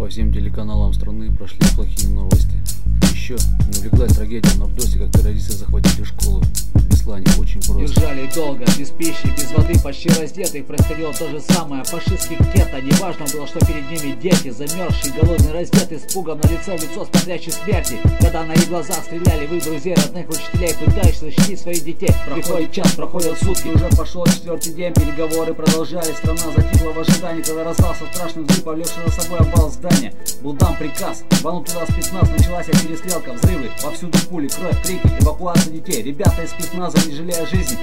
По всем телеканалам страны прошли плохие новости. Еще не увлеклась трагедия в Нордосте, как террористы захватили школу. В Беслане очень просто. Держали долго, без пищи, без воды, почти раздетых. Происходило то же самое, фашистский гетто. Неважно было, что перед ними дети, замерзшие, голодные, раздетые, с пугом на лице, в лицо смотрящие смерти. Когда на их глазах стреляли в их друзей, родных, учителей, пытаешься защитить своих детей. Проходит час, проходят сутки, уже пошел 4-й день, переговоры продолжались. Страна затихла в ожидании, когда раздался страшный взрыв, повлекший за собой обвал здания. Был дан приказ, рванул туда спецназ, началась перестрелка, взрывы, повсюду пули, кровь, крики, эвакуация детей. Ребята из спецназа, не жалея жизни,